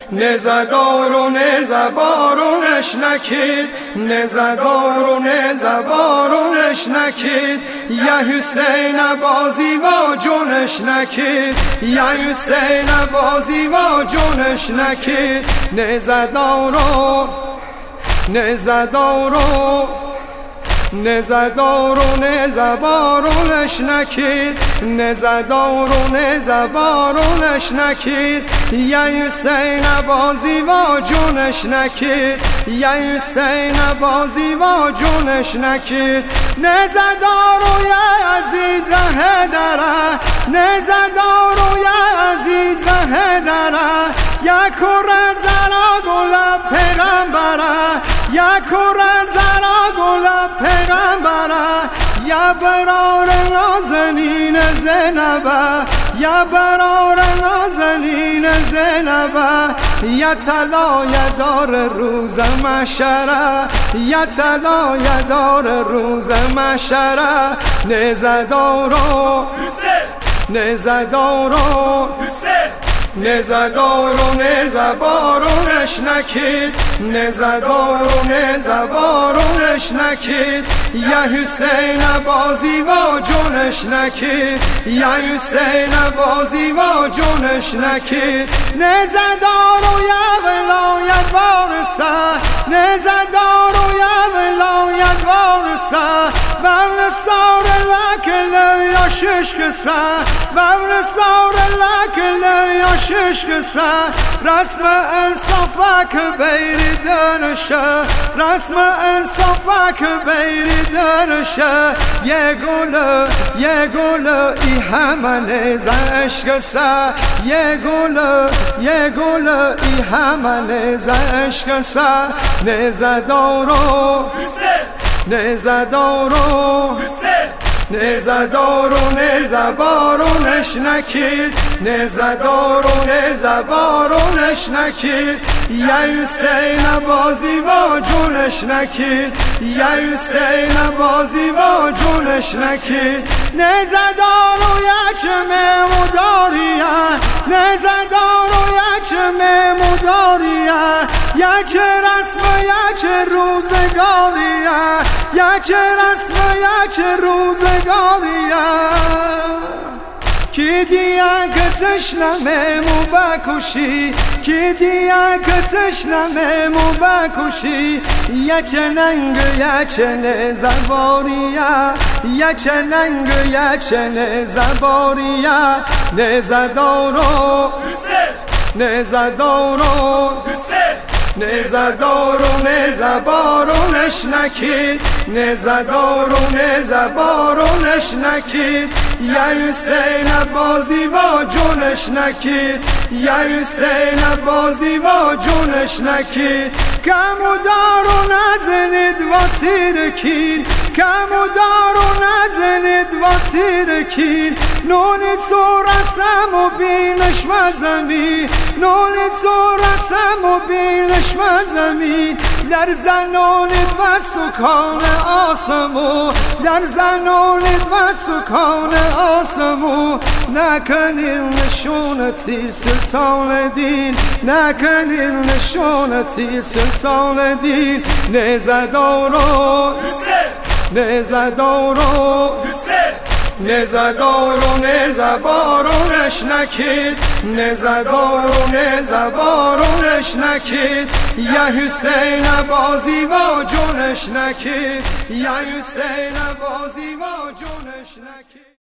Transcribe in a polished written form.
نزدار و نزبارونش نکید، نزدار و نزبارونش نکید. یا حسین بازی و جونش نکید، یا حسین بازی و جونش نکید. نزدار و نزدار و نزدار و نزبارونش نکید، نزدار و نزبارونش نکید. یا حسین بازی و جونش نکید، یا حسین بازی و جونش نکید. نزدار و یا عزیز هدره، نزدار و یا عزیز هدره. یا کره زرا گل پیغمبره، یا کره زرا گل پیغمبره. یا برار نازنین زینبه، یا برار نازنین زینبه. یا طلایه دار روز محشره، یا طلایه دار روز محشره. نزدار و نزدار و نزدار و نزبارونش نکید، نزدار و نزبارونش نکید. یا حسین بازی و جونش نکید، یا حسین بازی و جونش نکید. نزدار و یا ولایت وارثه، نزدار و یا ولایت وارثه. بابل سار لکل یا ششکسه، بابل سار لکل یا ششکسه. رسم انصافک بیری دنشه، رسم انصافک بیری دنشه. یه گل ای همه نیزه اشکسه، یه گل ای همه نیزه اشکسه. نزدار و نزدار و نزدار و نزبارونش نکید، نزدار و نزبارونش نکید. یا حسین بازی و جونش نکید، یا حسین بازی و جونش نکید. نزدار و یا چه مموداریه، نزدار و یا چه مموداریه. یا چه رسم یا چه روزگاریه، یا چه رسم یا چه روزگاریه. کی دیا که تشنمه مو بکشی، کی دیا که تشنمه مو بکشی. یا چه ننگ یا چه نزباریه، یا چه ننگ یا چه نزباریه. نزدار و نزدار و نزدار و نزبارونش نکید، نزدار و نزبارونش نکید. یا حسین بازی و جونش نکید، یا حسین بازی و جونش نکید. کمو دار و نزنید و تیرکین، کمو دار و نزنید و تیرکین. نونی تو رسم و بینش مزمی، نونی تو رسم و بینش مزمین. در زنونید و سکان آسمو، در زنونید و سکان آسمو. نکنید نشون تیر سلطان دین، نکنید نشون تیر سلطان دین. نزدار و نزدار و نزدار و نزبارونش نکید، نزدار و نزبارونش نکید. یا حسین بازی و جونش نکید، یا حسین بازی و جونش نکید.